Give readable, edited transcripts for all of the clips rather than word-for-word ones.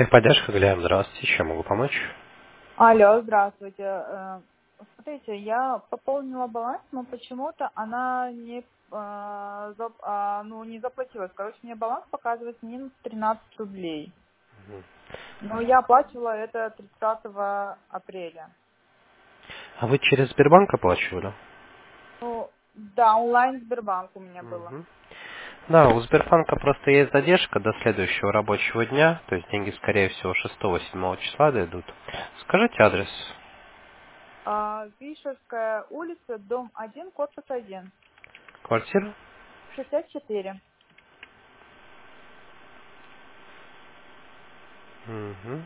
Техподдержка, Глеб, здравствуйте, чем могу помочь? Алло, здравствуйте. Смотрите, я пополнила баланс, но почему-то она не заплатилась. Короче, мне баланс показывает минус 13 рублей. Но я оплачивала это 30 апреля. А вы через Сбербанк оплачивали? Ну, да, онлайн Сбербанк у меня было. Мгм. Да, у Сбербанка просто есть задержка до следующего рабочего дня, то есть деньги, скорее всего, 6-7 числа дойдут. Скажите адрес. Вишерская улица, дом 1, корпус 1, Квартира? 64. Мгм.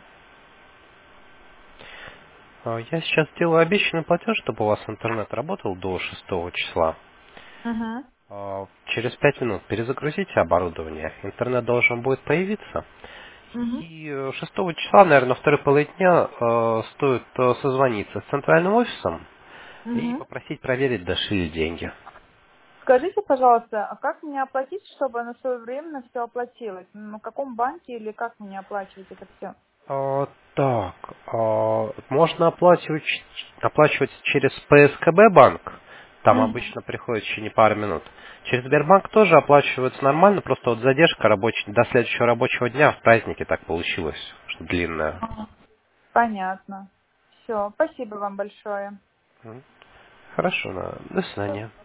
Я сейчас делаю обещанный платеж, чтобы у вас интернет работал до 6 числа. Угу. Через 5 минут перезагрузите оборудование, интернет должен будет появиться. Угу. И 6 числа, наверное, на второй половине дня стоит созвониться с центральным офисом и Угу. попросить проверить, дошли ли деньги. Скажите, пожалуйста, а как мне оплатить, чтобы она своевременно все оплатилась? На каком банке или как мне оплачивать это все? Так, можно оплачивать через ПСКБ банк, там Угу. обычно приходит в течение пары минут. Через Сбербанк тоже оплачивается нормально, просто вот задержка до следующего рабочего дня в празднике так получилось, что длинная. Понятно. Все, спасибо вам большое. Хорошо, до свидания.